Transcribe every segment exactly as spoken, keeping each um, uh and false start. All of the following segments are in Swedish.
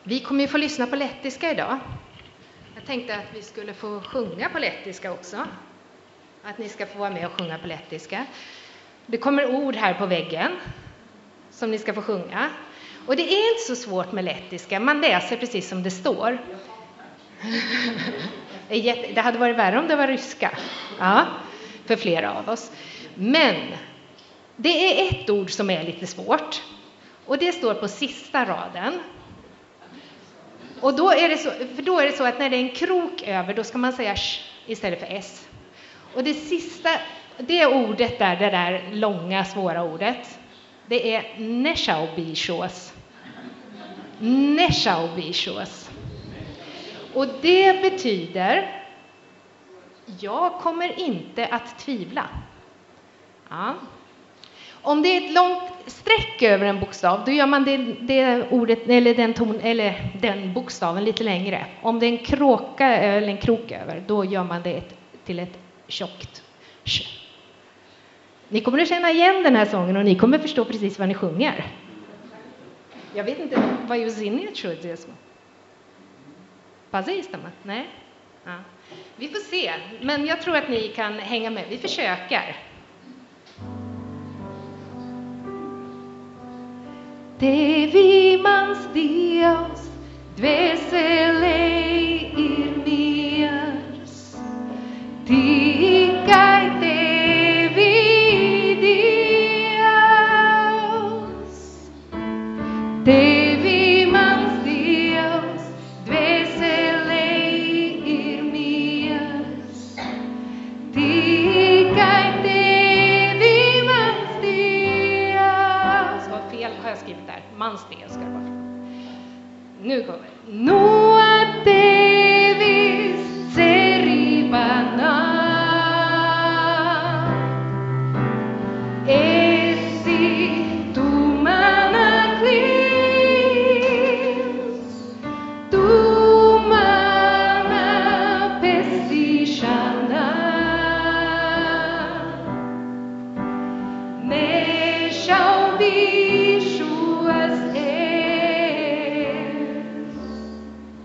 Vi kommer ju få lyssna på lettiska idag. Jag tänkte att vi skulle få sjunga på lettiska också. Att ni ska få vara med och sjunga på lettiska. Det kommer ord här på väggen som ni ska få sjunga. Och det är inte så svårt med lettiska. Man läser precis som det står. Det hade varit värre om det var ryska. Ja, för flera av oss. Men det är ett ord som är lite svårt. Och det står på sista raden. Och då är det så, för då är det så att när det är en krok över, då ska man säga sh istället för s. Och det sista, det ordet där, det där långa svåra ordet, det är neshaubishos. Neshaubishos. Och det betyder jag kommer inte att tvivla. Ja. Om det är ett långt streck över en bokstav, då gör man det, det ordet eller den ton eller den bokstaven lite längre. Om det är en kråka eller en krok över, då gör man det ett, till ett tjockt sh. Ni kommer att känna igen den här sången och ni kommer att förstå precis vad ni sjunger. Jag vet inte vad jag sinner tror det är så. Precis det, nej. Ja. Vi får se, men jag tror att ni kan hänga med. Vi försöker. Devi mans Dios, dvēselē ir miers, tikai tevi Dievs. Devi mans Dievs, dvēselē ir miers, tikai tevi mans Dievs. Vad fel har jag skrivit där? Mans Dievs ska det vara. Nu kommer det. Noa Devis Seribana Esi Tumana Klins Tumana Pesishana Neshaubishuas es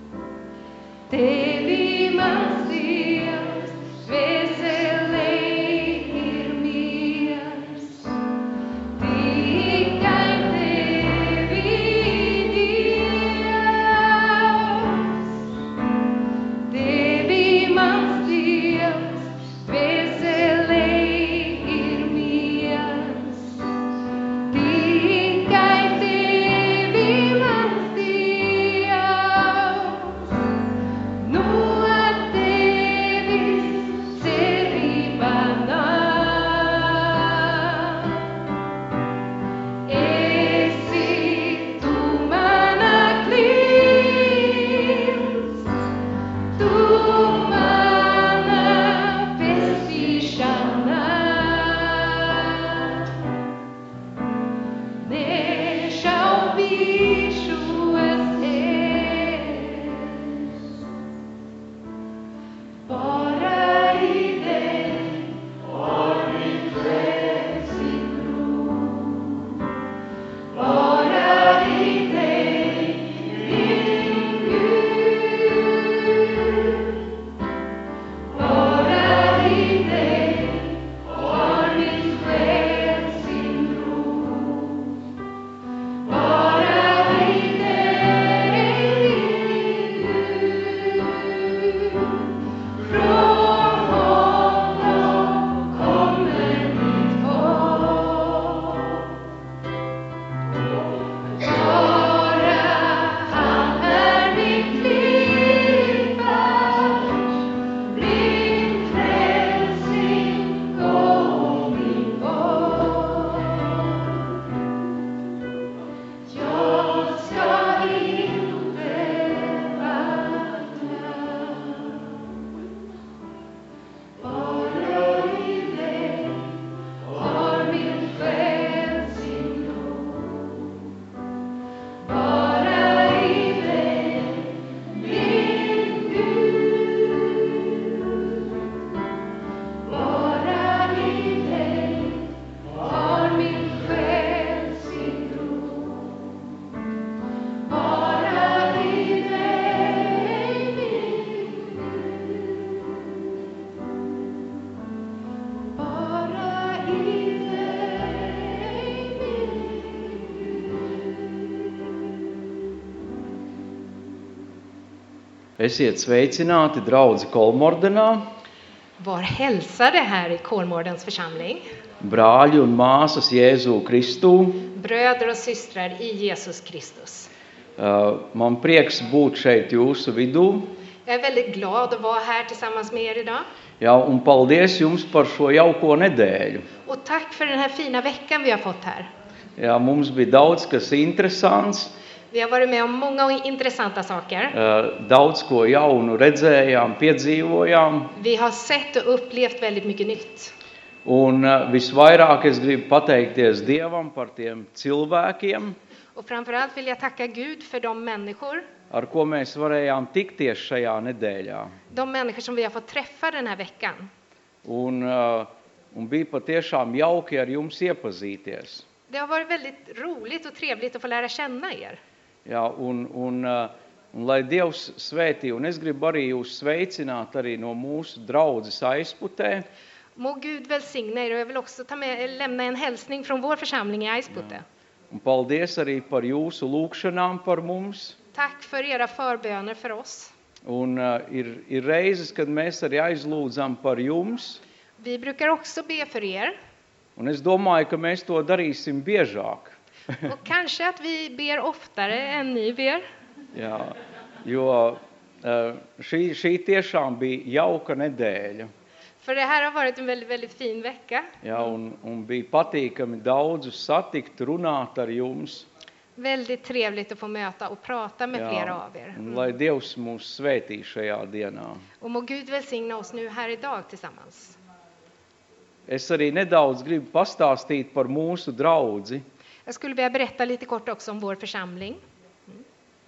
Esiet sveicināti, draudzi Kolmordenā, Var hälsade här i Kolmårdens församling. brāļi un māsas Jēzu Kristu. Bröder och systrar i Jesus Kristus. Uh, Man prieks būt šeit jūsu vidū. Jag är väldigt glad att vara här tillsammans med er idag. Jā, un paldies jums par šo jauko nedēļu. Och tack för den här fina veckan vi har fått här. Jā, mums bija daudz kas interesants, Vi har varit med om många intressanta saker. uh, daudz ko jaunu redzējām, piedzīvojām. Vi har sett och upplevt väldigt mycket nytt. Un uh, visvairāk es gribu pateikties Dievam par tiem cilvēkiem, Och framförallt vill jag tacka Gud för de människor, ar ko mēs varējām tikties šajā nedēļā. de människor som vi har fått träffa den här veckan. Un, uh, un bija patiešām jauki ar jums iepazīties. Det har varit väldigt roligt och trevligt att få lära känna er. Jā, un, un, uh, un lai Dievs svētī, un es gribu arī jūs sveicināt arī no mūsu draudzes Aizputē. Må Gud välsigna er, och jag vill också ta med, lämna en hälsning från vår församling i Aispute. Un paldies arī par jūsu lūgšanām par mums. Tack för era förböner för oss. Un uh, ir, ir reizes, kad mēs arī aizlūdzam par jums. Vi brukar också be för er. Un es domāju, ka mēs to darīsim biežāk. Och kanske att vi ber oftare än ni ber. Jā, jo uh, šī, šī tiešām bija jauka nedēļa. För det här har varit en väldigt, väldigt fin vecka. Jā, un, un bija patīkami daudzus satikt, runāt ar jums. Väldigt trevligt att få möta och prata med flera av er. Un lai Dievs mūs svētī šajā dienā. Och må Gud välsigna oss nu här idag tillsammans. Es arī nedaudz gribu pastāstīt par mūsu draudzi. Jag skulle vilja berätta lite kort också om vår församling. Mm.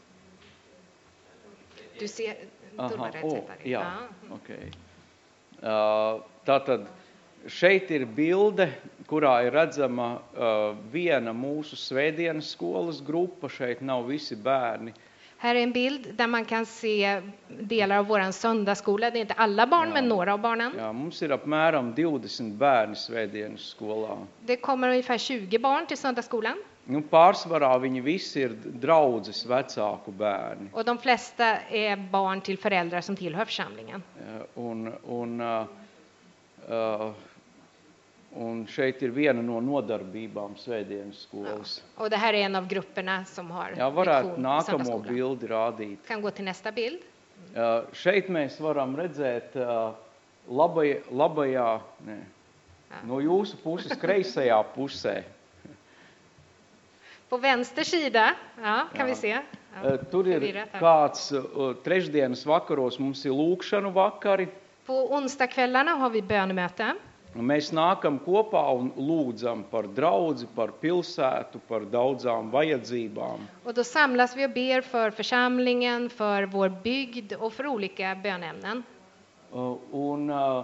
Du ser... Aha, o, Ja. jā, okay. Uh, tātad šeit ir bilde, kurā ir redzama uh, viena mūsu svētdienas skolas grupa. Šeit nav visi bērni. Här är en bild där man kan se delar av våran söndagsskola. Det är inte alla barn, Ja. men några av barnen. Jā, mums ir apmēram divdesmit bērni svētdienas skolā. Det kommer ungefär tjugo barn till söndagsskolan. Nu, pārsvarā viņi visi ir draudzes vecāku bērni. Och de flesta är barn till föräldrar som tillhör församlingen. Jā, Un, un, uh, uh, un šeit ir viena no nodarbībām svētdienas skolas. Och det här är en av grupperna som har Jā, varētu lektion i nākamo söndagsskolan. bildi rādīt. Kan gå till nästa bild. Uh, šeit mēs varam redzēt uh, labajā, labajā ne, no jūsu puses kreisajā pusē. På vänster sida, ja, kan Ja. vi se. Ja, Uh, tur ir förvirrat här. kāds uh, trešdienas vakaros mums ir lūkšanu vakari. På onsdagskvällarna har vi bönemöte. Un mēs nākam kopā un lūdzam par draudzi, par pilsētu, par daudzām vajadzībām. Och då samlas vi och ber för församlingen, för vår bygd och för olika bönämnen. Uh, un uh,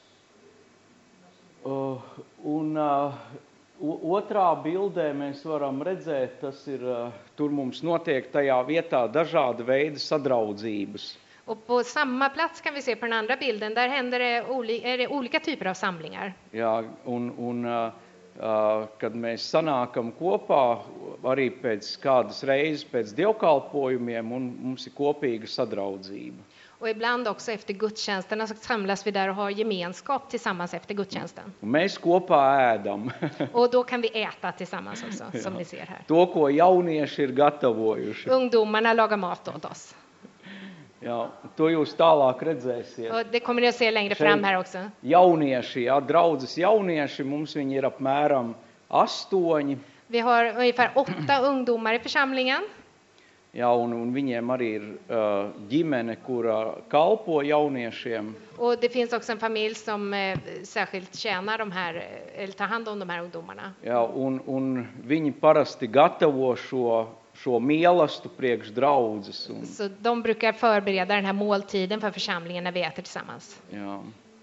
uh, un uh, o- otrā bildē mēs varam redzēt, tas ir, uh, tur mums notiek tajā vietā dažāda veida sadraudzības. Och på samma plats kan vi se på den andra bilden, där händer det, oli- är det olika typer av samlingar. Jā, un, un uh, uh, kad mēs sanākam kopā, arī pēc kādas reizes pēc dievkalpojumiem, un mums ir kopīga sadraudzība. Och ibland också efter gudstjänsterna så samlas vi där och har gemenskap tillsammans efter gudstjänsten. Un mēs kopā ēdam Och då kan vi äta tillsammans också, som ni ser här. to, ko jaunieši ir gatavojuši. Ungdomarna lagar mat åt oss. Jā, to jūs tālāk redzēsiet. Och det kommer ni att se längre fram här också. Jaunieši, jā, draudzes jaunieši, mums viņi ir apmēram astoņi. Vi har ungefär åtta ungdomar i församlingen. Jā, un, un viņiem arī ir uh, ģimene, kura kalpo jauniešiem. Och det finns också en familj som eh, särskilt tjänar de här, eh, eller tar hand om de här ungdomarna. Jā, un, un viņi parasti gatavo šo, šo mielastu priekš draudzes. Un, Så de brukar förbereda den här måltiden för församlingen när vi äter tillsammans. jā.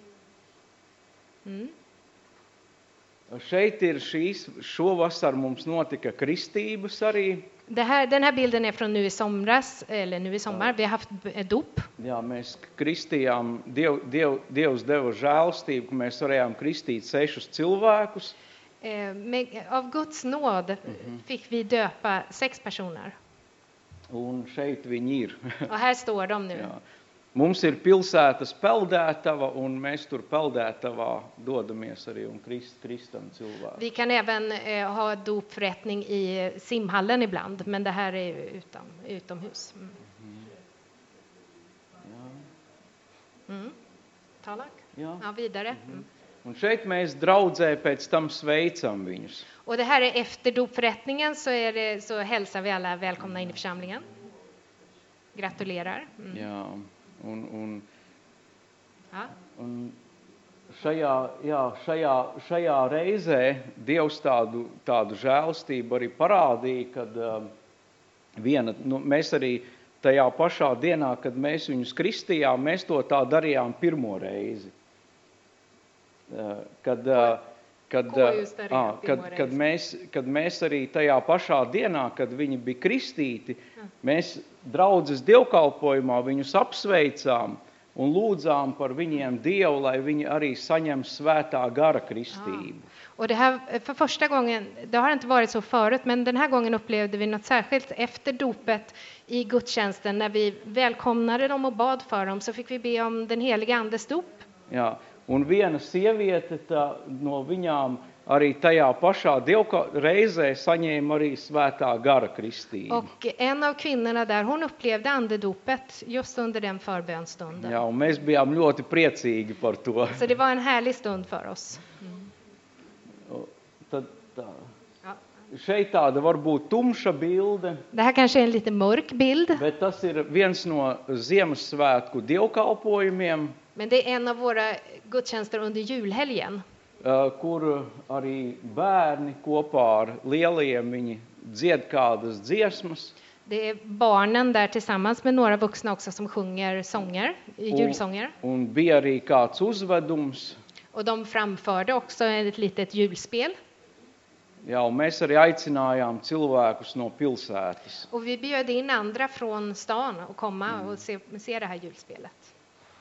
Mm. Šeit ir šīs, šovasar mums notika kristības arī. Det här, den här bilden är från nu i somras, eller nu i sommar. Vi har haft b- dop. Jā, mēs kristījām, Diev, Diev, Dievs deva žēlstību, ka mēs varējām kristīt sešus cilvēkus. Eh, med, av Guds nåd fick vi döpa sex personer. Un šeit viņi ir. Och här står de nu. Jā. Mums ir pilsētas peldētava, un mēs tur peldētavā dodamies arī un krist, kristam cilvēku. Vi kan även eh, ha dopförrättning i simhallen ibland, men det här är utom, utomhus. Mm. Jā. Mm. Talak? Jā. Ja, vidare. Mm. Un šeit mēs draudzē pēc tam sveicam viņus. Och det här är efter dopförrättningen, så, är det, så hälsar vi alla välkomna in i församlingen. Gratulerar. Mm. Jā. Un, un, Ja. un šajā, jā, šajā, šajā reizē Dievs tādu, tādu žēlastību arī parādīja, kad uh, viena, nu, mēs arī tajā pašā dienā, kad mēs viņus kristījām, mēs to tā darījām pirmo reizi. Uh, kad, uh, kad, Ko jūs uh, darījāt ah, kad, pirmo kad, reizi? mēs, kad mēs arī tajā pašā dienā, kad viņi bija kristīti, mēs draudzes dievkalpojumā viņus apsveicām un lūdzām par viņiem Dievu, lai viņi arī saņem svētā gara kristību. Och det här, för första gången, det har inte varit så förut, men den här gången upplevde vi något särskilt efter dopet i gudstjänsten. När vi välkomnade dem och bad för dem, så fick vi be om den heliga andes dop. Jā, un viena sieviete tā, no viņām arī tajā pašā dievka reizē saņēma arī svētā gara kristību. Och en av kvinnorna där, hon upplevde andedopet just under den förbönstunden. Jā, un mēs bijām ļoti priecīgi par to. Så det var en härlig stund för oss. Tad, tā. Ja. Šeit tāda varbūt tumša bilde, Det här kanske är en lite mörk bild, bet tas ir viens no Ziemassvētku dievkalpojumiem, men det är en av våra gudstjänster under julhelgen. uh, kur arī bērni kopā ar lieliem viņi dzied kādas dziesmas. Det är barnen där tillsammans med några vuxna också som sjunger sånger, julsånger. Un bija arī kāds uzvedums. Och de framförde också ett litet julspel. Jā, un mēs arī aicinājām cilvēkus no pilsētas. Och vi bjöd in andra från stan att komma och se, se det här julspelet.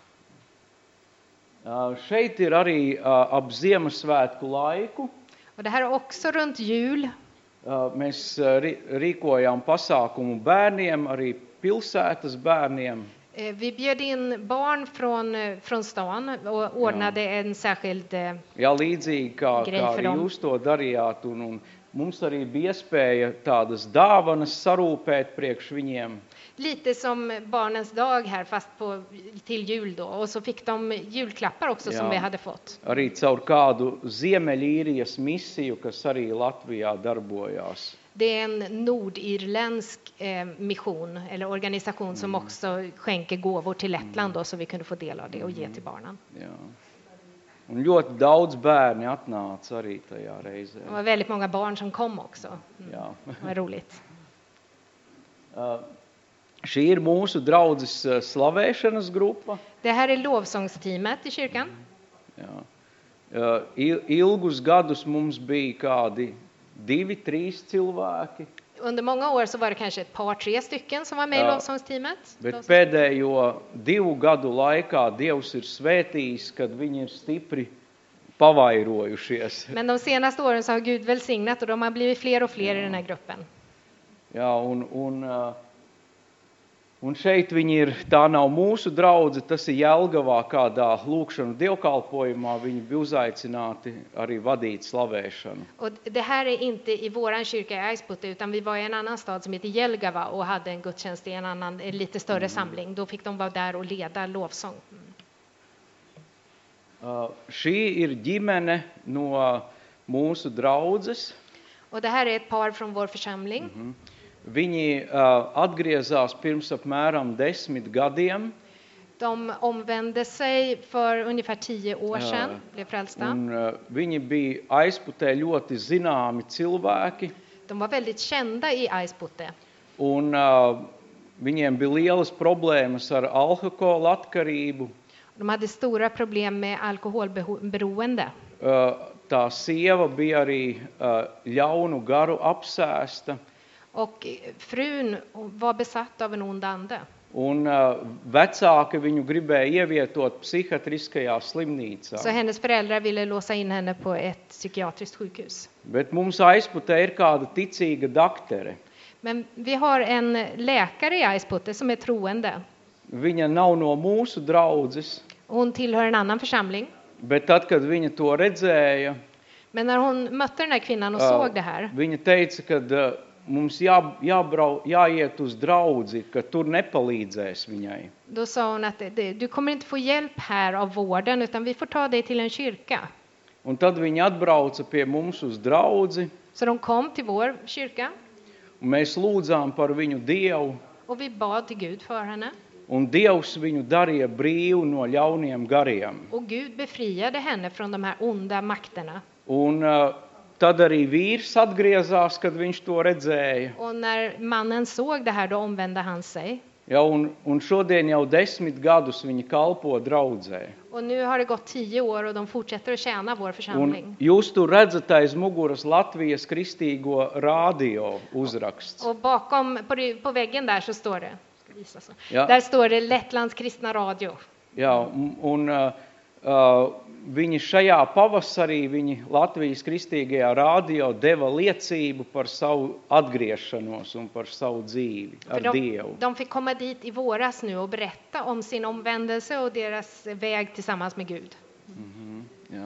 Uh, šeit ir arī uh, ap Ziemassvētku laiku. Och det här är också runt jul. Uh, mēs uh, ri- rīkojām pasākumu bērniem, arī pilsētas bērniem. Eh, Vi bjöd in barn från, eh, från stan och ordnade en särskild... eh, Jā, līdzīgi kā, Grei kā for arī dem. jūs to darījāt. Un, un mums arī bija iespēja tādas dāvanas sarūpēt priekš viņiem. Lite som barnens dag här, fast på, till jul då. Och så fick de julklappar också som Ja. vi hade fått. Arī caur kādu Ziemeļīrijas misiju, kas arī Latvijā darbojās. Det är en nordirländsk eh, mission eller organisation som också skänker gåvor till Lettland då, så vi kunde få del av det och ge till barnen. Jā. Un ļoti daudz bērni atnāca arī tajā reizē. Det var väldigt många barn som kom också. Mm, Jā. det var roligt. Uh, šī ir mūsu draudzes uh, slavēšanas grupa. Det här är lovsångsteamet i kyrkan. Jā. Uh, il- ilgus gadus mums bija kādi divi, trīs cilvēki, Under många år så var det kanske ett par, tre stycken som var med i Ja. lovsångsteamet. bet Lovsångs- pēdējo divu gadu laikā Dievs ir svētījis, kad viņi ir stipri pavairojušies. Men de senaste åren så har Gud välsignat och de har blivit fler och fler i den här gruppen. Jā, un, un, uh, un šeit viņi ir, tā nav mūsu draudze, tas ir Jelgavā kādā lūkšanu dievkalpojumā, viņi bija uzaicināti arī vadīt slavēšanu. Och det här är inte i våran kyrka i Aispute, utan vi var i en annan stad som heter Jelgava och hade en gudstjänst i en annan, en lite större samling. Då fick de vara där och leda lovsång. Uh, šī ir ģimene no mūsu draudzes. Och det här är ett par från vår församling. Viņi uh, atgriezās pirms apmēram desmit gadiem. De omvände sig för ungefär tio år Ja. sedan, blev frälsta. Un, uh, viņi bija Aisputē ļoti zināmi cilvēki. De var väldigt kända i Aispute. Un uh, viņiem bija lielas problēmas ar alkohola atkarību. De hade stora problem med alkoholberoende. Uh, tā sieva bija arī uh, ļaunu garu apsēsta. Och frun var besatt av en ond ande. Un uh, vecāki viņu gribēja ievietot psihiatriskajā slimnīcā. Så hennes föräldrar ville låsa in henne på ett psykiatriskt sjukhus. Bet mums Aisputē ir kāda ticīga daktere. Men vi har en läkare i Aizpute som är troende. Viņa nav no mūsu draudzes, Hon tillhör en annan församling. bet tad, kad viņa to redzēja, Men när hon mötte den här kvinnan och ā, såg det här, viņa teica, ka ā, mums jā, jābrau, jāiet uz draudzi, ka tur nepalīdzēs viņai. då sa hon att det, det, du kommer inte få hjälp här av vården, utan vi får ta dig till en kyrka. Un tad viņa atbrauca pie mums uz draudzi, Så de kom till vår kyrka un mēs lūdzām par viņu Dievu, och vi bad till Gud för henne. un Dievs viņu darīja brīvu no ļauniem gariem. Och Gud befriade henne från de här onda makterna. Un uh, tad arī vīrs atgriezās, kad viņš to redzēja. Och när mannen såg det här, då omvände han sig. Ja, un, un šodien jau desmit gadus viņi kalpo draudzē. Och nu har det gått tio år och de fortsätter att tjäna vår Un församling. jūs tur redzat aiz muguras Latvijas kristīgo rādio uzraksts. Och bakom, på, det- på väggen där så står det, ska visa så. Ja. Där står det Lettlands kristna radio. Jā, un, un uh, uh, viņi šajā pavasarī, viņi Latvijas kristīgajā rādio deva liecību par savu atgriešanos un par savu dzīvi För ar de, Dievu. de fick komma dit i våras nu och berätta om sin omvändelse och deras väg tillsammans med Gud. Mhm, jā.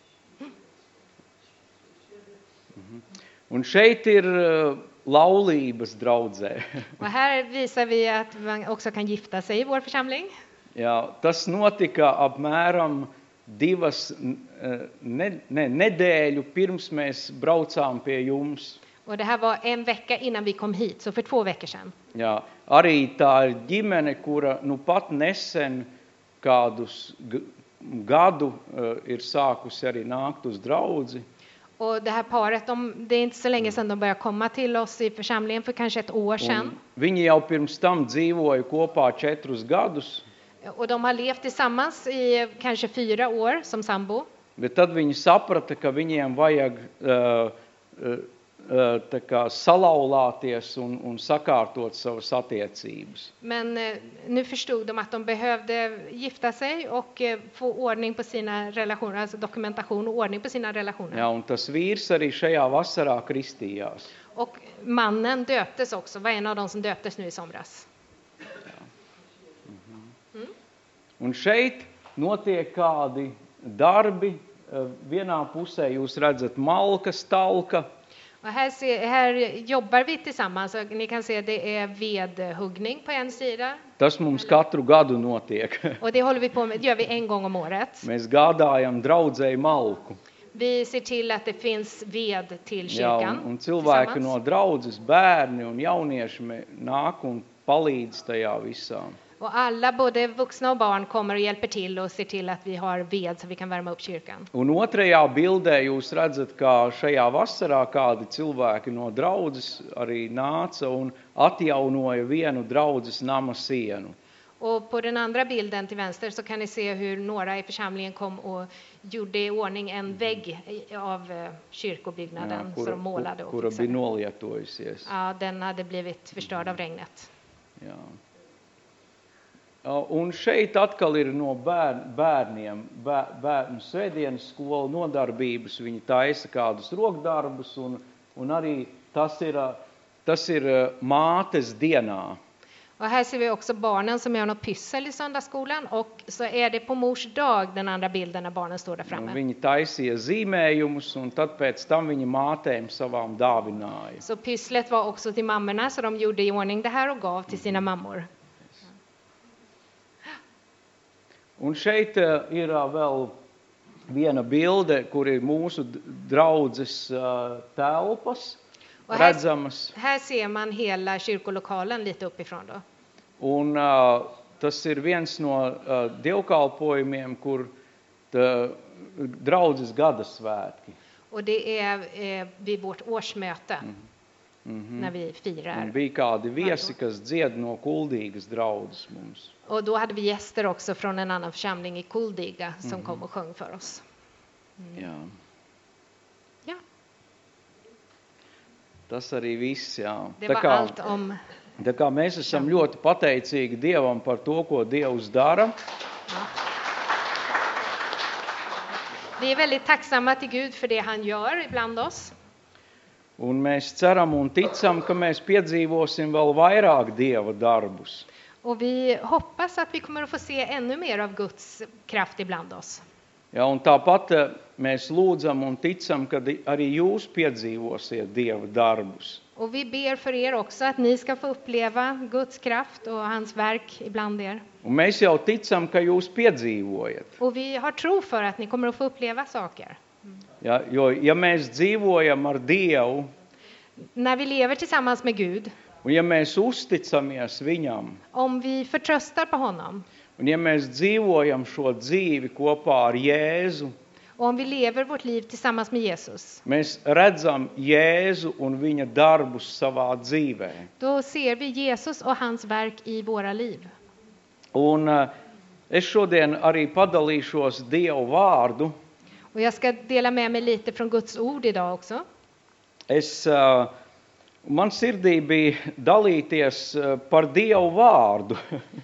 Mhm. Un šeit ir uh, laulības draudzē. Och här visar vi att man också kan gifta sig i vår församling. Jā, tas notika apmēram divas uh, ne, ne, nedēļu pirms mēs braucām pie jums. Och det här var en vecka innan vi kom hit, så för två veckor sedan. Jā, arī tā ir ģimene, kura nu pat nesen kādus g- gadu uh, ir sākusi arī nākt uz draudzi. Och det här paret, de, det är inte så länge sedan de började komma till oss i församlingen, för kanske ett år sedan. Un viņi jau pirms tam dzīvoja kopā četrus gadus, Och de har levt tillsammans i kanske fyra år som sambo. bet tad viņi saprata, ka viņiem vajag uh, uh, uh, tā kā salauzties un, un sakārtot savas attiecības. Men eh, nu förstod de att de behövde gifta sig och eh, få ordning på sina relationer, alltså dokumentation och ordning på sina relationer. Jā, un tas vīrs arī šajā vasarā kristījās. Och mannen döptes också, var en av de som döptes nu i somras. Un šeit notiek kādi darbi. Uh, Vienā pusē jūs redzat malkas talka, Och här, ser, här jobbar vi tillsammans. Och ni kan se det är vedhuggning på en sida. tas mums katru gadu notiek. Och det håller vi på med, det gör vi en gång om året. Mēs gādājam draudzēji malku. Vi ser till att det finns ved till Jā, kyrkan. un, un cilvēki no tillsammans. draudzes, bērni un jaunieši me- nāk un palīdz tajā visā. Och alla, både vuxna och barn, kommer och hjälper till och ser till att vi har ved så vi kan värma upp kyrkan. Un otrajā bildē jūs redzat, kā šajā vasarā kādi cilvēki no draudzes arī nāca un atjaunoja vienu draudzes nama sienu. Och på den andra bilden till vänster så kan ni se hur några i församlingen kom och gjorde i ordning en vägg i- av eh, kyrkobyggnaden. Jā, Så kura, de målade ku- och kura bija fixade. nolietojusies. Ja, den hade blivit förstörd av regnet. Jā. Uh, Un šeit atkal ir no bēr, bērniem, bēr, bērnu svētdienas skola nodarbības, viņi taisa kādus rokdarbus, un, un arī tas ir, uh, tas ir uh, mātes dienā. Och här ser vi också barnen som gör något pyssel i söndagsskolan. Och så är det på mors dag, den andra bilden, när barnen står där Un framme. viņi taisīja zīmējumus, un tad pēc tam viņi mātēm savām dāvināja. Så pysslet var också till mammorna, så de gjorde i ordning det här och gav till sina mammor. Un šeit uh, ir uh, vēl viena bilde, kur ir mūsu d- draudzes uh, telpas Och här, redzamas. här ser man hela kyrkolokalen lite uppifrån då. Un uh, tas ir viens no uh, dievkalpojumiem, kur tā, draudzes gada svētki. Och det är eh, vid vårt årsmöte, Mhm. när vi firar. Un bija kādi viesi, kas dzied no Kuldīgas draudzes mums. Och då hade vi gäster också från en annan församling i Kuldiga som Mhm. kom och sjöng för oss. Jā. Ja, Tas arī viss, jā. det Tā var kā, allt om... tā kā mēs esam ļoti pateicīgi Dievam par to, ko Dievs dara. Ja. Vi är väldigt tacksamma till Gud för det han gör ibland oss. Un mēs ceram un ticam, ka mēs piedzīvosim vēl vairāk Dieva darbus. Och vi hoppas att vi kommer att få se ännu mer av Guds kraft ibland oss. Ja, un tāpat eh, mēs lūdzam un ticam, ka di- arī jūs piedzīvosiet Dieva darbus. Och vi ber för er också att ni ska få uppleva Guds kraft och hans verk ibland er. Un mēs jau ticam, ka jūs piedzīvojat. Och vi har tro för att ni kommer att få uppleva saker. Ja, jo, ja mēs dzīvojam ar Dievu, När vi lever tillsammans med Gud, un ja mēs uzticamies Viņam, om vi förtröstar på honom un ja mēs dzīvojam šo dzīvi kopā ar Jēzu, och om vi lever vårt liv tillsammans med Jesus, mēs redzam Jēzu un viņa darbus savā dzīvē. då ser vi Jesus och hans verk i våra liv. Un eh, es šodien arī padalīšos Dievu vārdu. Och jag ska dela med mig lite från Guds ord idag också. Es, eh, man sirdī bija dalīties eh, par Dievu vārdu.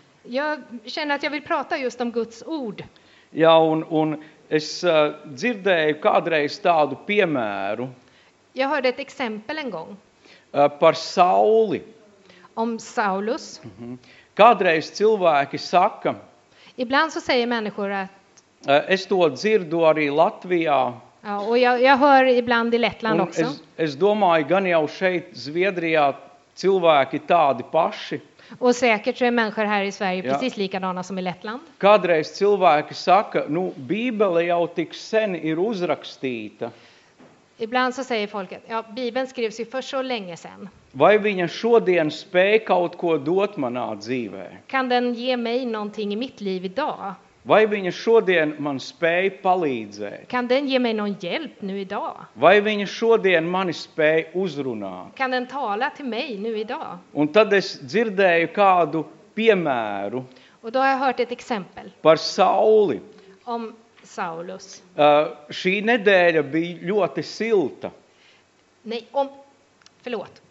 Jag känner att jag vill prata just om Guds ord. Ja, un, un es eh, dzirdēju kādreiz tādu piemēru Jag hörde ett exempel en gång eh, par Sauli. om Saulus. Kādreiz cilvēki saka, Ibland så säger människor att, eh, es to dzirdu arī Latvijā, ja, och jag, jag hör ibland i Lettland un också. es, es domāju, gan jau šeit Zviedrijā cilvēki tādi paši. Och säkert så är människor här i Sverige Ja. precis likadana som i Lettland. Kādreiz cilvēki saka, nu, Bībele jau tik sen ir uzrakstīta. Ibland så säger folk att ja, Bibeln skrevs ju för så länge sedan. Vai viņa šodien spēj kaut ko dot manā dzīvē? Kan den ge mig någonting i mitt liv idag? Vai viņa šodien man spēj palīdzēt? Kan den ge mig någon hjälp nu idag? Vai viņa šodien mani spēj uzrunāt? Kan den tala till mig nu idag? Un tad es dzirdēju kādu piemēru Och då har jag hört ett exempel par Sauli. om Saulus. Uh, šī nedēļa bija ļoti silta. Nej, om, förlåt.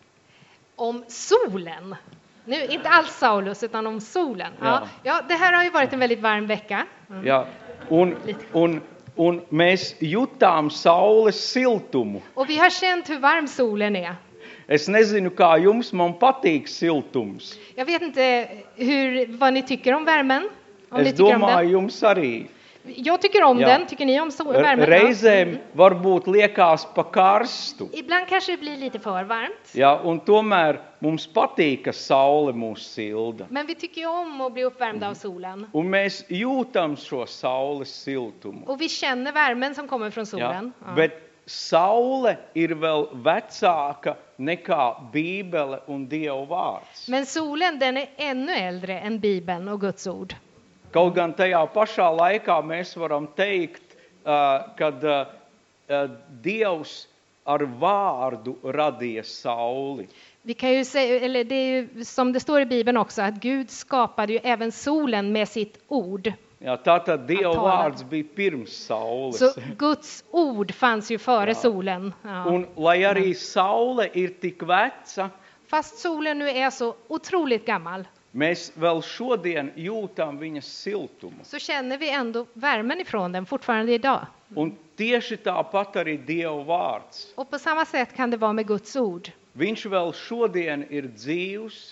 Om solen. Nu, inte alls Saulus, utan om solen. Ja. Ja. Ja, det här har ju varit en väldigt varm vecka. Mm. Ja, un, un, un mēs jutām saules siltumu. Och vi har känt hur varm solen är. Es nezinu, kā jums, man patīk siltums. Jag vet inte hur, vad ni tycker om värmen. Om ni Es tycker om den. domāju, jums arī. Jag tycker om Ja. den. Tycker ni om sol, värmen? Ja. Reizēm varbūt liekas pa karstu. Ibland kanske det blir lite för varmt. Ja, un tomēr mums patīk, ka saule mūs silda. Men vi tycker ju om att bli uppvärmda av solen. Un mēs jūtam šo saules siltumu. Och vi känner värmen som kommer från Ja, solen. Ja. bet saule ir vēl vecāka nekā Bībele un Dieva vārds. Men solen, den är ännu äldre än Bibeln och Guds ord. Kaut gan tajā pašā laikā mēs varam teikt, uh, kad uh, uh, Dievs ar vārdu radīja sauli. Vi kan ju säga, eller det är ju som det står i Bibeln också, att Gud skapade ju även solen med sitt ord. Ja, tātad Dieva talar. vārds bija pirms saules. Så Guds ord fanns ju före Ja. solen. Ja. Un lai arī saule ir tik veca, Fast solen nu är så otroligt gammal, mēs vēl šodien jūtam viņas siltumu. så känner vi ändå värmen ifrån den fortfarande idag. Un tieši tāpat arī Dieva vārds. Och på samma sätt kan det vara med Guds ord. Viņš vēl šodien ir dzīvs,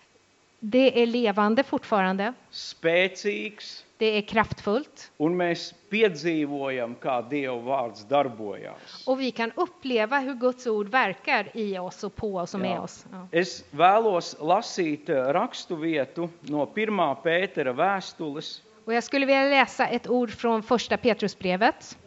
Det är levande fortfarande. spēcīgs, Det är kraftfullt. un mēs piedzīvojam, kā Dieva vārds darbojās. Och vi kan uppleva hur Guds ord verkar i oss och på oss och med Jā. oss. Ja. Es vēlos lasīt eh, raksturvietu no pirmā Pētera vēstules, Och jag skulle vilja läsa ett ord från första Petrusbrevet.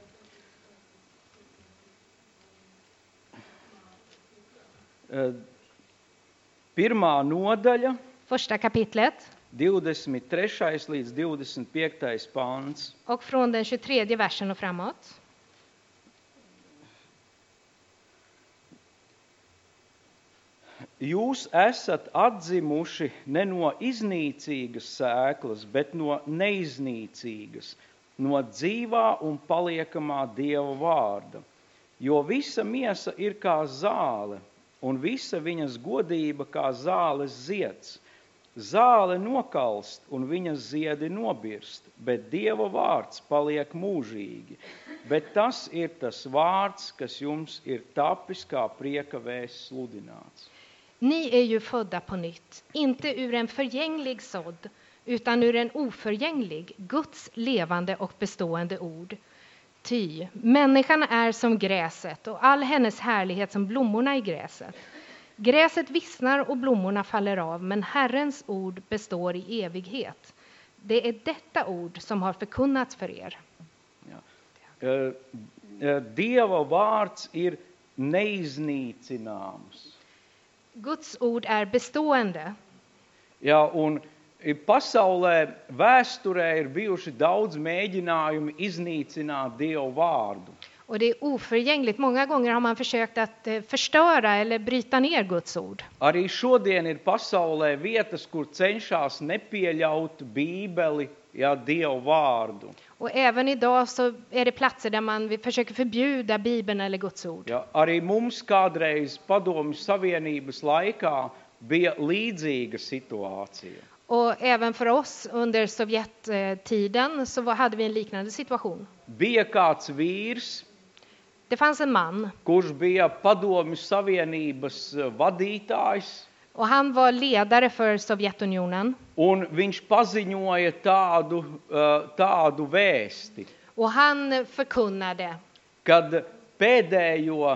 eh, pirmā nodaļa, Första kapitlet. divdesmit trešais līdz divdesmit piektais pāns. Och från den tjugotredje versen och framåt. Jūs esat atzimuši ne no iznīcīgas sēklas, bet no neiznīcīgas, no dzīvā un paliekamā Dieva vārda. Jo visa miesa ir kā zāle, un visa viņas godība kā zāles zieds. zāle nokalst un viņas ziedi nobirst, bet Dieva vārds paliek mūžīgi. Bet tas ir tas vārds, kas jums ir tapis kā prieka vēsts sludināts. Ni är ju födda på nytt, inte ur en förgänglig sådd, utan ur en oförgänglig, Guds levande och bestående ord. Ty, människan är som gräset och all hennes härlighet som blommorna i gräset. Gräset vissnar och blommorna faller av, men Herrens ord består i evighet. Det är detta ord som har förkunnats för er. Ja. Uh, uh, Dieva vārds ir neiznīcināms. Guds ord är bestående. Ja, un i pasaulē vēsturē ir bijuši daudz mēģinājumi iznīcināt Dievu vārdu. Och det är oförgängligt. Många gånger har man försökt att eh, förstöra eller bryta ner Guds ord. Arī šodien ir pasaulē vietas, kur cenšas nepieļaut Bībeli, ja, Dievu vārdu. Och även idag så är det platser där man försöker förbjuda Bibeln eller Guds ord. Ja, arī mums kādreiz Padomju Savienības laikā bija līdzīga situācija. Och även för oss under Sovjettiden så var- hade vi en liknande situation. Bija kāds vīrs, Det fanns en man kurš bija Padomju Savienības vadītājs, och han var ledare för Sovjetunionen. un viņš paziņoja tādu, uh, tādu vēsti, Och han förkunnade kad pēdējo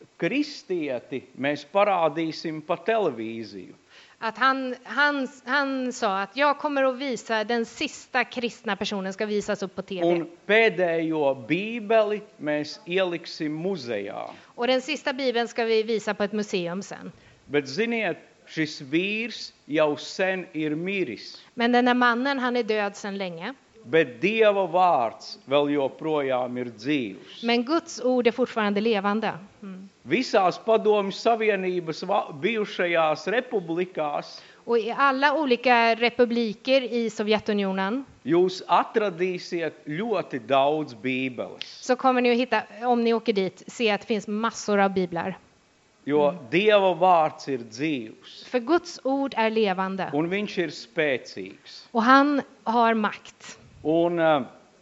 kristieti mēs parādīsim pa televīziju. att han, han, han sa att jag kommer att visa den sista kristna personen ska visas upp på T V. Un pēdējo Bībeli mēs ieliksim muzejā. Och den sista Bibeln ska vi visa på ett museum sen. Bet ziniet, šis vīrs jau sen ir miris, Men den här mannen, han är död sedan länge. bet Dieva vārds vēl joprojām ir dzīvs. Men Guds ord är fortfarande levande. Mm. Visās Padomju Savienības va- bijušajās republikās Och i alla olika republiker i Sovjetunionen jūs atradīsiet ļoti daudz Bībeles. så kommer ni att hitta, om ni åker dit, se att det finns massor av biblar. Jo Dieva vārds ir dzīvs, För Guds ord är levande. un viņš ir spēcīgs. Och han har makt. Un, uh,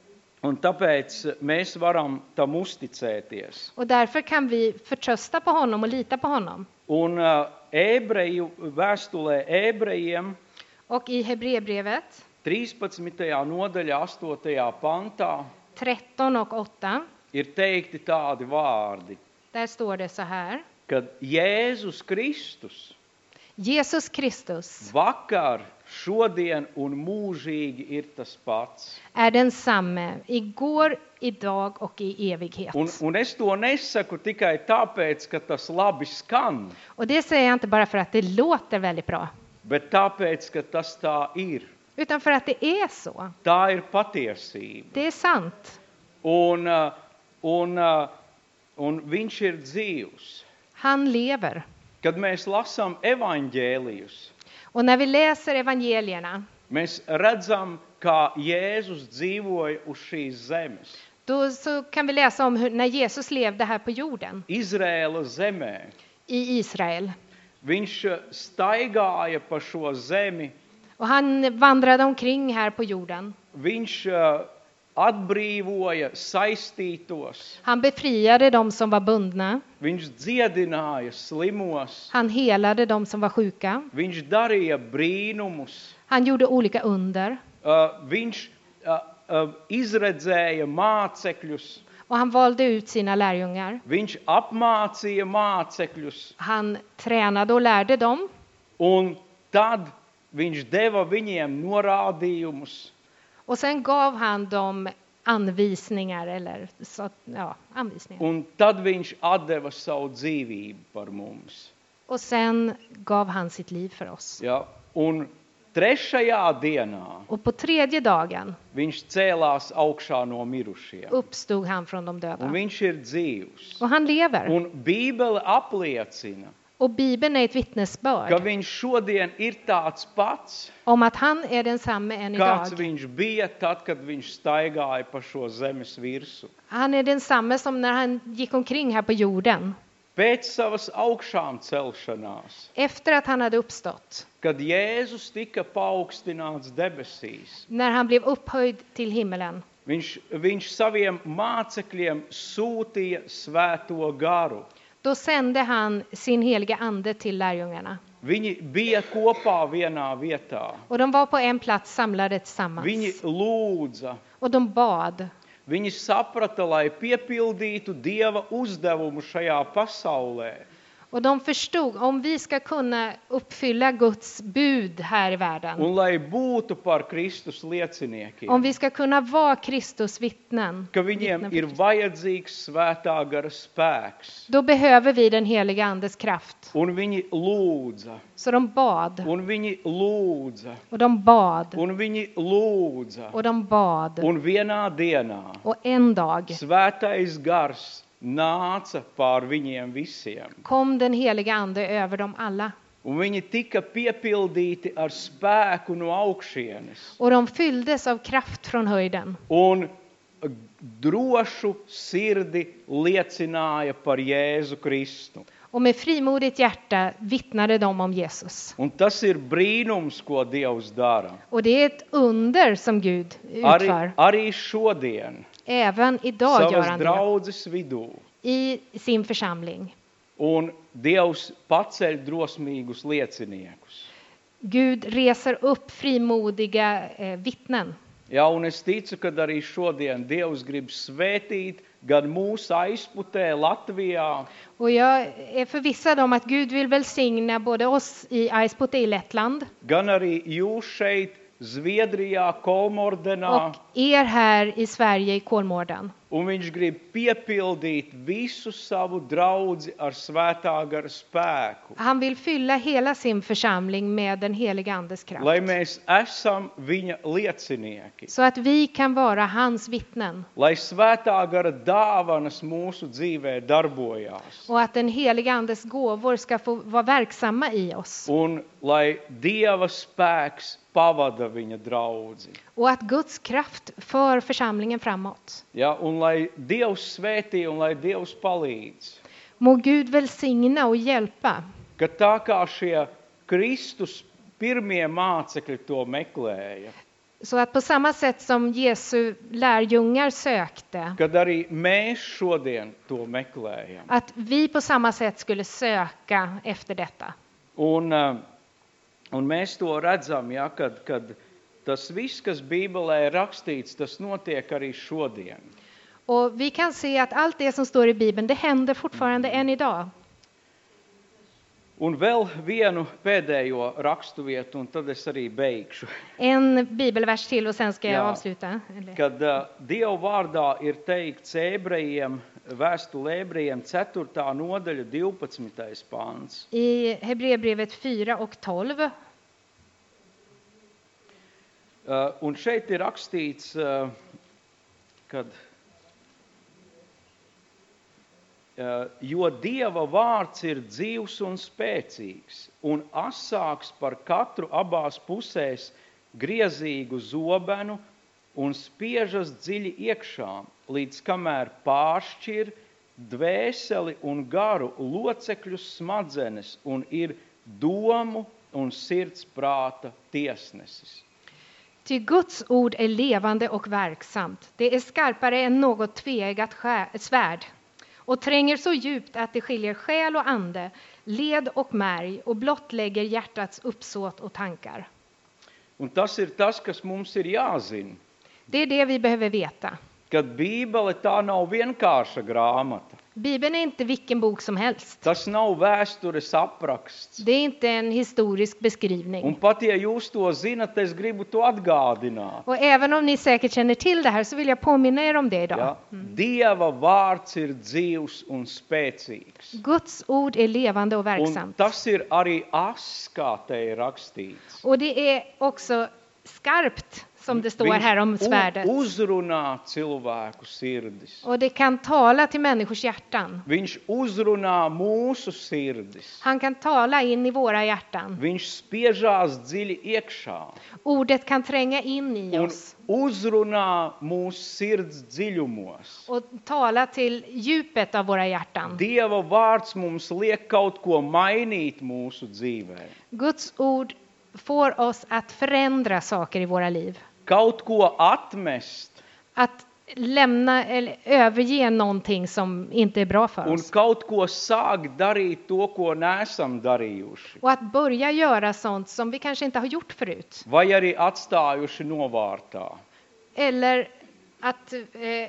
un tāpēc mēs varam tam uzticēties. Och därför kan vi förtrösta på honom och lita på honom. Un uh, ebreju vēstulē ebrejiem Och i Hebreerbrevet trīspadsmitajā nodaļā astotajā pantā tretton och åtta, ir teikti tādi vārdi, där står det så här. kad Jēzus Kristus Jesus Kristus vakar, šodien un mūžīgi ir tas pats. är densamme igår, idag och i evighet. Un, un es to nesaku tikai tāpēc, ka tas labi skan, Och det säger jag inte bara för att det låter väldigt bra, bet tāpēc, ka tas tā ir. utan för att det är så. Tā ir patiesība. Det är sant. Un, uh, un, uh, un viņš ir dzīvs. Han lever. Kad mēs lasām evaņģēlijus, Och när vi läser evangelierna, mēs redzam, kā Jēzus dzīvoja uz šīs zemes. då så kan vi läsa om hur, när Jesus levde här på jorden, Izraēla zemē. i Israel. Viņš uh, staigāja pa šo zemi, Och han vandrade omkring här på jorden. viņš uh, atbrīvoja saistītos, Han befriade dem som var bundna. viņš dziedināja slimos, Han helade dem som var sjuka. viņš darīja brīnumus, Han gjorde olika under. uh, viņš uh, uh, izredzēja mācekļus, Och han valde ut sina lärjungar. viņš apmācīja mācekļus, Han tränade och lärde dem. un tad viņš deva viņiem norādījumus, Och sen gav han dem anvisningar. Eller så, ja, anvisningar. un tad viņš atdeva savu dzīvību par mums. Och sen gav han sitt liv för oss. Ja? Un trešajā dienā Och på tredje dagen viņš cēlās augšā no mirušiem. uppstod han från de Un döda. viņš ir dzīvs. Och han lever. Un Bībele apliecina, Och Bibeln är ett ka vittnesbörd viņš šodien ir tāds pats, om att han är densamme än kāds idag. viņš bija tad, kad viņš staigāja pa šo zemes virsu. Han är densamme som när han gick omkring här på jorden. pēc savas augšām celšanās, efter att han hade uppstått, kad Jēzus tika paaugstināts debesīs, när han blev upphöjd till himmelen, viņš, viņš saviem mācekļiem sūtīja svēto garu. då sände han sin heliga ande till lärjungarna. Viņi bija kopā vienā vietā. Och de var på en plats samlade tillsammans. Viņi lūdza. Och de bad. Viņi saprata, lai piepildītu Dieva uzdevumu šajā pasaulē. Och de förstod, om vi ska kunna uppfylla Guds bud här i världen, Un lai būtu par Kristus lieciniekiem. om vi ska kunna vara Kristus vittnen, Ka viņiem vittnen ir för Kristus, vajadzīgs svētā gara spēks. då behöver vi den heliga andes kraft. Un viņi lūdza. Så de bad, Un viņi lūdza. och de bad, Un viņi lūdza. och de bad. Un vienā dienā Och en dag svētais gars nāca pār viņiem visiem. kom den heliga ande över dem alla. Un viņi tika piepildīti ar spēku no augšienes. Och de fylldes av kraft från höjden. Un drošu sirdi liecināja par Jēzu Kristu. Och med frimodigt hjärta vittnade de om Jesus. Un tas ir brīnums, ko Dievs dara. Och det är ett under som Gud Arī, utför. arī šodien Även idag gör savas han det draudzes vidū. i sin församling. Un Dievs paceļ drosmīgus lieciniekus. Gud reser upp frimodiga eh, vittnen. Ja, un es ticu, ka arī šodien Dievs grib svētīt gan mūsu aizputē Latvijā, Och jag är förvissad om att Gud vill välsigna både oss i Aispute i Lettland gan arī jūs šeit Zviedrijā, Kolmordenā. och er här i Sverige i Kolmården. Un viņš grib piepildīt visu savu draudzi ar svētā gara spēku. Han vill fylla hela sin församling med den heliga andes kraft. Lai mēs esam viņa liecinieki. Så att vi kan vara hans vittnen. Lai svētā gara dāvanas mūsu dzīvē darbojās. Och att den heliga andes gåvor ska få vara verksamma i oss. Un lai Dieva spēks pavada viņa draudzi. Och att Guds kraft för församlingen framåt. Ja, un lai Dievs svētī un lai Dievs palīdz. Må Gud välsigna och hjälpa. Ka tā kā šie Kristus pirmie mācekļi to meklēja. Så att på samma sätt som Jesu lärjungar sökte, Kad arī mēs šodien to meklējam. att vi på samma sätt skulle söka efter detta. Un, uh, un mēs to redzam, ja, kad, kad tas viss, kas Bībelē ir rakstīts, tas notiek arī šodien. Och vi kan se att allt det som står i Bibeln, det händer fortfarande än idag. Un vēl vienu pēdējo raksturvietu, un tad es arī beigšu. En bibelvers till och sen ska jag Ja. avsluta. Eller? Kad uh, Dieva vārdā ir teikts ebrejiem, vēstule ebrejiem ceturtā nodaļa divpadsmitais pāns. I Hebreerbrevet fyra och tolv. Uh, un šeit ir rakstīts, uh, kad uh, jo Dieva vārds ir dzīvs un spēcīgs, un asāks par katru abās pusēs griezīgu zobenu un spiežas dziļi iekšā, līdz kamēr pāršķir dvēseli un garu, locekļus smadzenes un ir domu un sirds prāta tiesnesis. Ty Guds ord är levande och verksamt. Det är skarpare än något tveeggat skär- svärd och tränger så djupt att det skiljer själ och ande, led och märg och blottlägger hjärtats uppsåt och tankar. Un tas ir tas, kas mums ir jāzina. Det är det vi behöver veta. Kad Bībele tā nav vienkārša grāmata. Bibeln är inte vilken bok som helst. Tas nav vēstures apraksts. Det är inte en historisk Un beskrivning. pat ja jūs to zinat, es gribu to atgādināt. Och även om ni säkert känner till det här så vill jag påminna er om det idag. Ja? Dieva vārds ir dzīvs un spēcīgs. Guds ord är levande och Un verksamt. tas ir arī as, kā te ir rakstīts. Och det är också skarpt, som det står här om svärdet. Uzrunā cilvēku sirdis. Och det kan tala till människors hjärtan. Viņš uzrunā mūsu sirdis. Han kan tala in i våra hjärtan. Viņš spiežās dziļi iekšā. Ordet kan tränga in i Un oss. uzrunā mūsu sirds dziļumos. Och tala till djupet av våra hjärtan. Dieva vārds mums liek kaut ko mainīt mūsu dzīvē. Guds ord får oss att förändra saker i våra liv. Kaut ko atmest. Att lämna eller överge någonting som inte är bra för Un oss. kaut ko sākt darīt to, ko neesam darījuši. Och att börja göra sånt som vi kanske inte har gjort förut. Vai arī atstājuši novārtā. Eller att... Eh,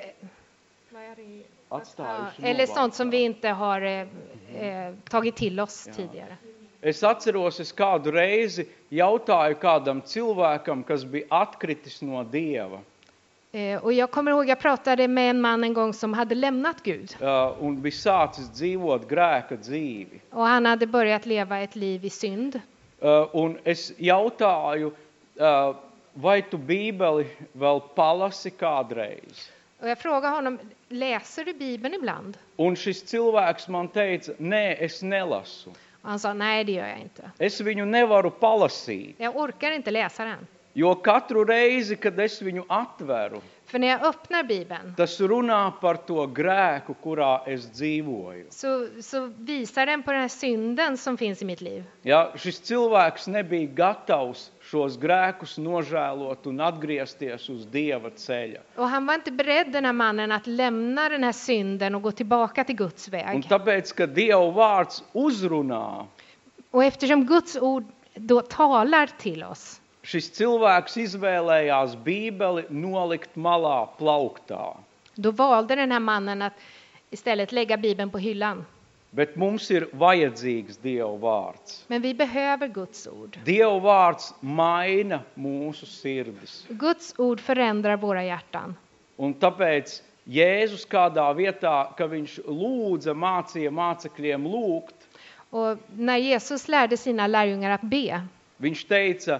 Atstājuši eller sånt som novārtā. vi inte har eh, eh, tagit till oss tidigare. Es atceros, es kādu reizi jautāju kādam cilvēkam, kas bija atkritis no Dieva. Eh, och jag kommer ihåg, jag pratade med en man en gång som hade lämnat Gud. Uh, un bija sācis dzīvot grēka dzīvi. Och han hade börjat leva ett liv i synd. Uh, un es jautāju, uh, vai tu Bībeli vēl palasi kādreiz? Och jag frågade honom, läser du Bibeln ibland? Un šis cilvēks man teica, nē, es nelasu. Och han sa, nej det gör jag inte. Es viņu nevaru palasīt, Jag orkar inte läsa den. jo katru reizi, kad es viņu atveru, För när jag öppnar Bibeln tas runā par to grēku, kurā es dzīvoju. så, så visar den på den här synden som finns i mitt liv. Ja, šis cilvēks nebija gatavs šos grēkus nožēlot un atgriezties uz Dieva ceļa. Och han var inte beredd, den här mannen, att lämna den här synden och gå tillbaka till Guds Un väg. tāpēc, ka Dieva vārds uzrunā, Och eftersom Guds ord då talar till oss, šis cilvēks izvēlējās Bībeli nolikt malā plauktā. då valde den här mannen att istället lägga Bibeln på hyllan. Bet mums ir vajadzīgs Dieva vārds. Men vi behöver Guds ord. Dieva vārds maina mūsu sirdis. Guds ord förändrar våra hjärtan. Un tāpēc Jēzus kādā vietā, ka viņš lūdza, mācīja mācekļiem lūgt, Och när Jesus lärde sina lärjungar att be, viņš teica,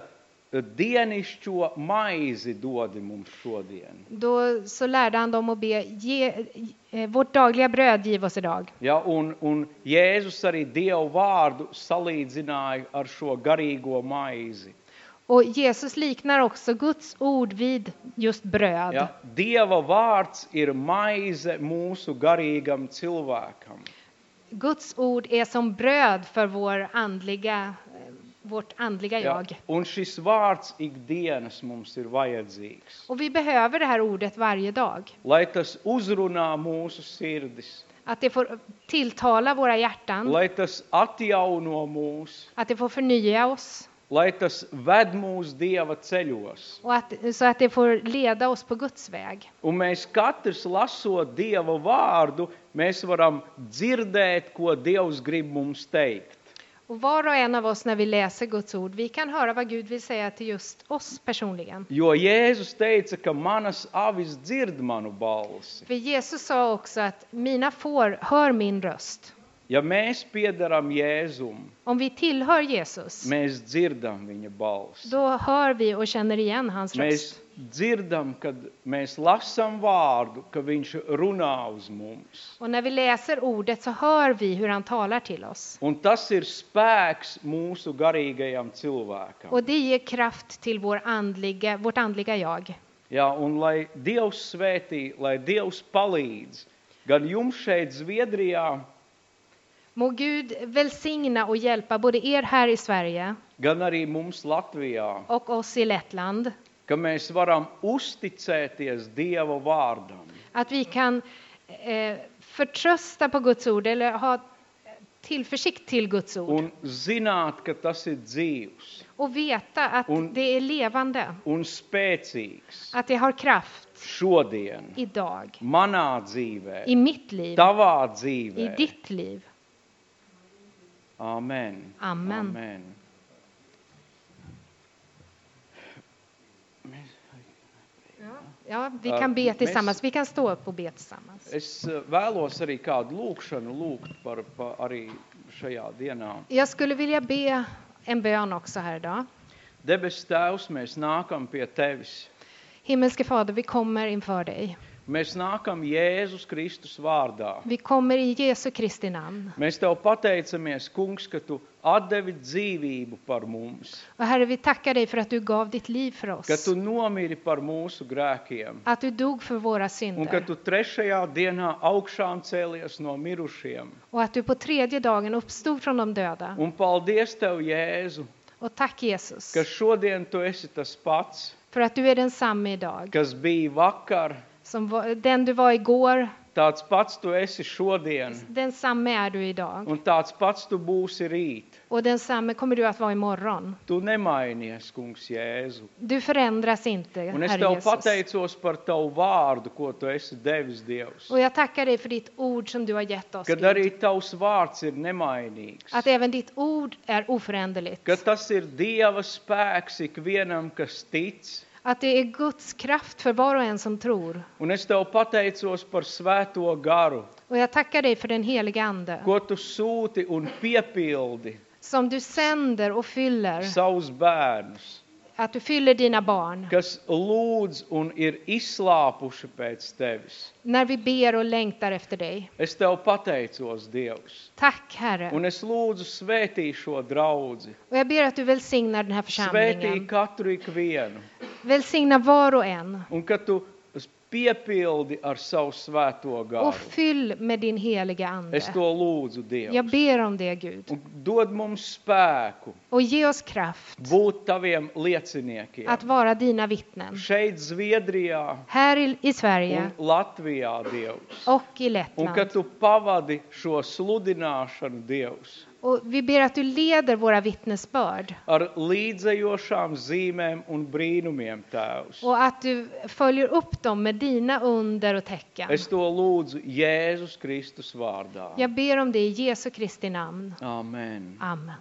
dienišķo maizi dodi mums šodien. då så lärde han dem att be, ge, eh, vårt dagliga bröd giv oss idag. Ja, un, un Jēzus arī Dievu vārdu salīdzināja ar šo garīgo maizi. Och Jesus liknar också Guds ord vid just bröd. Ja, Dieva vārds ir maize mūsu garīgam cilvēkam. Guds ord är som bröd för vår andliga, eh, vårt andliga Ja, jag. un šis vārds ikdienas mums ir vajadzīgs. Och vi behöver det här ordet varje dag. Lai tas uzrunā mūsu sirdis, Att det får tilltala våra hjärtan. lai tas atjauno mūs, Att det får förnya oss. lai tas ved mūs Dieva ceļos. Och att, så att det får leda oss på Guds väg. Un mēs katrs lasot Dieva vārdu, mēs varam dzirdēt, ko Dievs grib mums teikt. Och var och en av oss när vi läser Guds ord, vi kan höra vad Gud vill säga till just oss personligen. Jo Jēzus teica, ka manas avis dzird manu balsi. För Jesus sa också att mina får hör min röst. Ja mēs piedaram Jēzum, Om vi tillhör Jesus, mēs dzirdam viņa balsi. då hör vi och känner igen hans Mēs röst. dzirdam, kad mēs lasam vārdu, ka viņš runā uz mums. Och när vi läser ordet så hör vi hur han talar till oss. Un tas ir spēks mūsu garīgajam cilvēkam. Och det ger kraft till vår andliga, vårt andliga jag. Ja, un lai Dievs svētī, lai Dievs palīdz, gan jums šeit Zviedrijā, Må Gud välsigna och hjälpa både er här i Sverige gan arī mums Latvijā, och oss i Lettland. ka mēs varam uzticēties Dieva vārdam. Att vi kan eh, förtrösta på Guds ord eller ha tillförsikt till Guds ord. Un zināt, ka tas ir dzīvs Och veta att Un- det är levande. un spēcīgs Att det har kraft šodien, idag. manā dzīvē, I mitt liv. tavā I dzīvē. ditt liv. Amen. Amen. Amen. Ja, vi kan be tillsammans. Vi kan stå upp och be tillsammans. Es eh, vēlos arī kādu lūkšanu lūgt par, par arī šajā dienā. Jag skulle vilja be en bön också här idag. Debes Tēvs, mēs nākam pie Tevis. Himmelske Fader, vi kommer inför dig. Mēs nākam Jēzus Kristus vārdā. Vi kommer i Jesu Kristi namn. Mēs Tev pateicamies, Kungs, ka Tu atdevi dzīvību par mums. Och Herre, vi tackar dig för att du gav ditt liv för Ka oss. Tu nomiri par mūsu grēkiem. Att du dog för våra Un ka synder. Tu trešajā dienā augšām cēlies no mirušiem. Och att du på tredje dagen uppstod från de döda. Un paldies Tev, Jēzu, Och tack Jesus. ka šodien Tu esi tas pats, För att du är densamme idag. kas bija vakar. Som var, den du var igår, Tāds pats Tu esi šodien. densamme är du idag. Un tāds pats Tu būsi rīt. Och densamme kommer du att vara imorgon. Tu nemainies, Kungs, Jēzu. Du förändras inte, Un es Herre Tev Jesus. pateicos par Tavu vārdu, ko Tu esi devis, Dievs. Och jag tackar dig för ditt ord som du har gett oss. Kad Gud. arī Tavs vārds ir nemainīgs. Att även ditt ord är oföränderligt. Ka tas ir Dieva spēks ikvienam, kas tic. Att det är Guds kraft för var och en som tror. Un es Tev pateicos par svēto garu, Och jag tackar dig för den heliga ande. ko Tu sūti un piepildi Som du sänder och fyller. savus bērnus, Att du fyller dina barn. kas lūdz un ir izslāpuši pēc Tevis. När vi ber och längtar efter dig. Es Tev pateicos, Dievs. Tack Herre. Un es lūdzu svētī šo draudzi. Och jag ber att du välsignar den här Svētī församlingen. katru ikvienu. Välsigna var och en. Un ka Tu piepildi ar savu svēto garu. Och fyll med din heliga ande. Es to lūdzu, Jag Dievs. ber om det, Gud. Un dod mums spēku Och ge oss kraft būt Taviem lieciniekiem. att vara dina vittnen. Šeit Zviedrijā Här i, i Sverige un Latvijā, Dievs. och i Un ka Lettland. Tu pavadi šo sludināšanu, Dievs, Och vi ber att du leder våra vittnesbörd. ar līdzējošām zīmēm un brīnumiem, Tēvs. Och att du följer upp dem med dina under och tecken. Es to lūdzu Jēzus Kristus vārdā. Jag ber om det i Jesu Kristi namn. Amen. Amen.